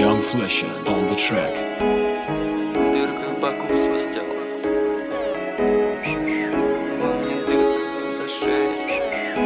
Young Fleischer on the track. Дырка в боку свистела. Во мне дырка за шеей.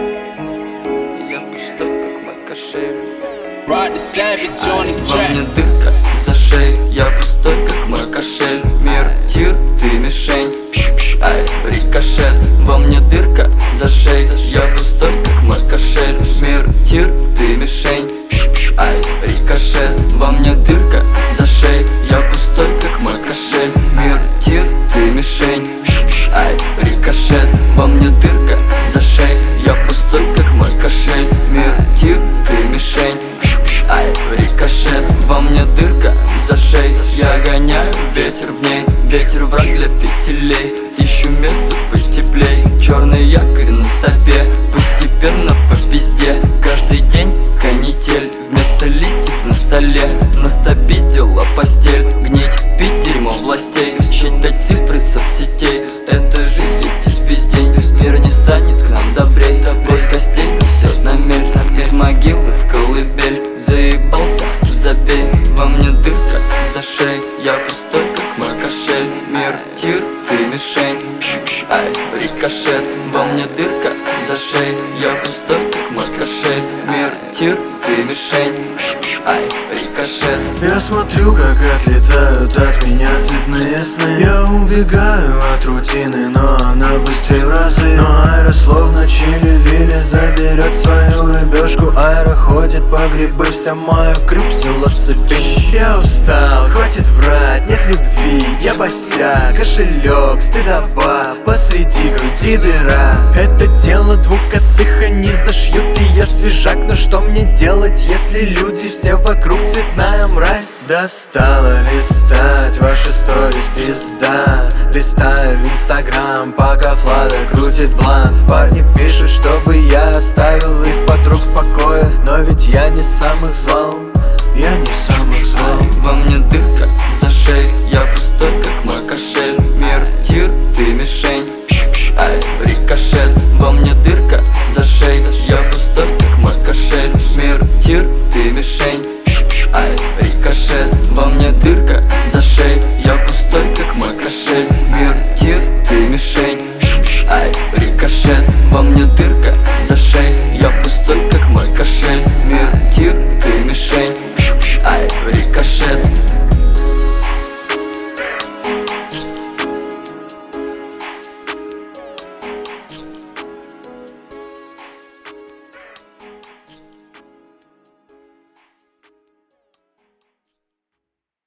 Я пустой, как мой кошель. Ride the Savage on the Во мне track. дырка за шеей. Я пустой, как мой кошель. Мир, тир, ты мишень. Пш-пш, ай, рикошет. Во мне дырка за шеей. Я пустой, как мой кошель. Мир, тир, ты мишень. Пш-пш, ай, рикошет. Во мне дырка за шеей. Я пустой, как мой кошель. Мир, тир, ты мишень. Пш-пш, ай, рикошет. Во мне дырка за шеей. Я пустой, как мой кошель. Мир, тир, ты мишень. Пш-пш, ай, рикошет. Во мне дырка за шеей. Я гоняю ветер в ней. Ветер враг для фитилей. Ищу место потеплей. Черный якорь на стопе. Постепенно по пизде. Каждый день канитель. Вместо листьев на столе. Настопиздила постель. Гнить, пить дерьмо властей. Считать цифры соцсетей. Эта жизнь летит весь день. Мир не станет к нам добрей. Бой костей несет на мель. Из могилы в колыбель. Заебался, забей. Во мне дырка за шеей. Я пустой, как мой кошель. Мир, тир, ты мишень. Пш-пш, ай, рикошет. Во мне дырка за шеей. Я пустой, как мой кошель. Мир, тир, ты мишень. Пш-пш, ай, рикошет. Я смотрю, как отлетают от меня цветные сны. Я убегаю от рутины, но она быстрее в разы. Но Айра словно чили-вили заберет свою рыбешку. Айра ходит по грибы, вся моя крюк села цепи. Я устал, хватит врать, нет любви. Я босяк, кошелек, стыдоба. Посреди груди дыра. Это дело двух косых, они зашьют, и я свежак. Но что мне делать, если люди все вокруг цветная мразь? Достало листать ваши сторис, пизда. Листаю инстаграм, пока Влада крутит бланк. Парни пишут, чтобы я оставил их подруг в покое. Но ведь я не сам их звал, я не сам